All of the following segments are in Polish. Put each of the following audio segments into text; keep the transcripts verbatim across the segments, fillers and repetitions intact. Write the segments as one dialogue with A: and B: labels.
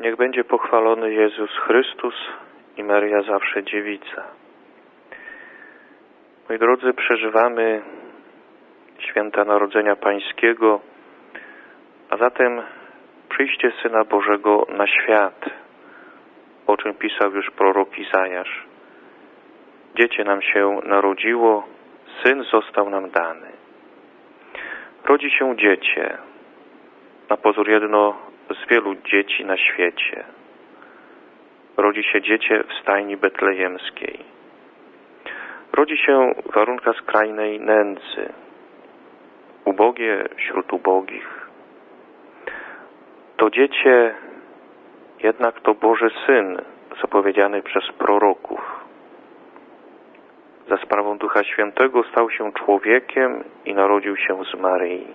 A: Niech będzie pochwalony Jezus Chrystus i Maryja zawsze dziewica. Moi drodzy, przeżywamy święta Narodzenia Pańskiego, a zatem przyjście Syna Bożego na świat, o czym pisał już prorok Izajasz. Dziecię nam się narodziło, Syn został nam dany. Rodzi się dziecię, na pozór jedno z wielu dzieci na świecie. Rodzi się dziecię w stajni betlejemskiej. Rodzi się w warunkach skrajnej nędzy, ubogie wśród ubogich. To dziecię jednak to Boży Syn, zapowiedziany przez proroków. Za sprawą Ducha Świętego stał się człowiekiem i narodził się z Maryi.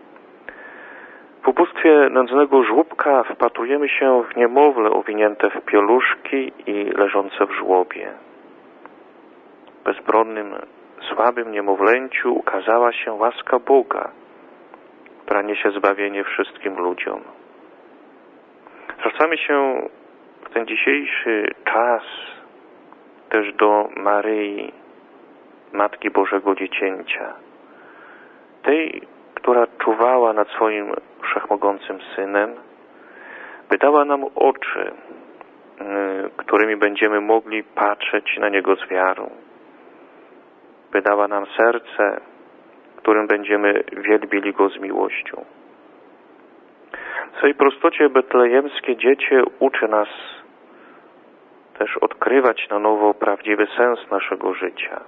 A: W ubóstwie nędznego żłóbka wpatrujemy się w niemowlę owinięte w pieluszki i leżące w żłobie. Bezbronnym, słabym niemowlęciu ukazała się łaska Boga, która niesie zbawienie wszystkim ludziom. Zwracamy się w ten dzisiejszy czas też do Maryi, Matki Bożego Dziecięcia, tej, która czuwała nad swoim wszechmogącym Synem, by dała nam oczy, którymi będziemy mogli patrzeć na Niego z wiarą, by dała nam serce, którym będziemy wielbili Go z miłością. W swej prostocie betlejemskie dziecię uczy nas też odkrywać na nowo prawdziwy sens naszego życia.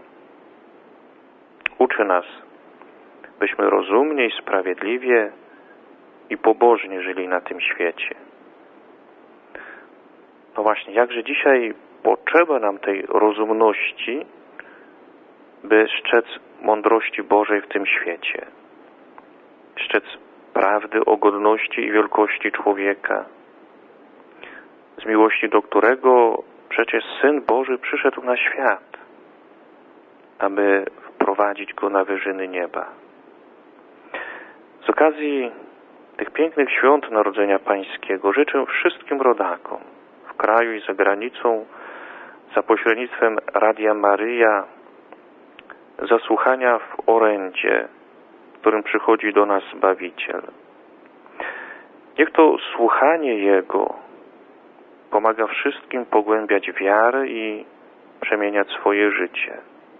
A: Uczy nas, byśmy rozumnie i sprawiedliwie i pobożnie żyli na tym świecie. No właśnie, jakże dzisiaj potrzeba nam tej rozumności, by strzec mądrości Bożej w tym świecie. Strzec prawdy o godności i wielkości człowieka, z miłości do którego przecież Syn Boży przyszedł na świat, aby wprowadzić Go na wyżyny nieba. Z okazji tych pięknych świąt Narodzenia Pańskiego życzę wszystkim rodakom w kraju i za granicą za pośrednictwem Radia Maryja zasłuchania w orędzie, w którym przychodzi do nas Zbawiciel. Niech to słuchanie Jego pomaga wszystkim pogłębiać wiarę i przemieniać swoje życie.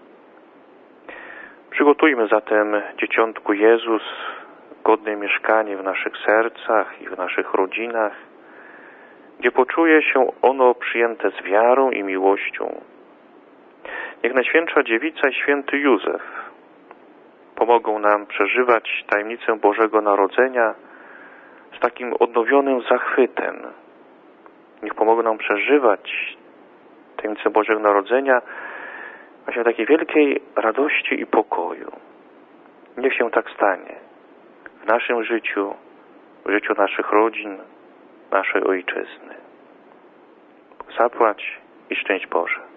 A: Przygotujmy zatem, Dzieciątku Jezus, godne mieszkanie w naszych sercach i w naszych rodzinach, gdzie poczuje się ono przyjęte z wiarą i miłością. Niech Najświętsza Dziewica i Święty Józef pomogą nam przeżywać tajemnicę Bożego Narodzenia z takim odnowionym zachwytem. Niech pomogą nam przeżywać tajemnicę Bożego Narodzenia właśnie w takiej wielkiej radości i pokoju. Niech się tak stanie w naszym życiu, w życiu naszych rodzin, naszej Ojczyzny. Zapłać i szczęść Boże.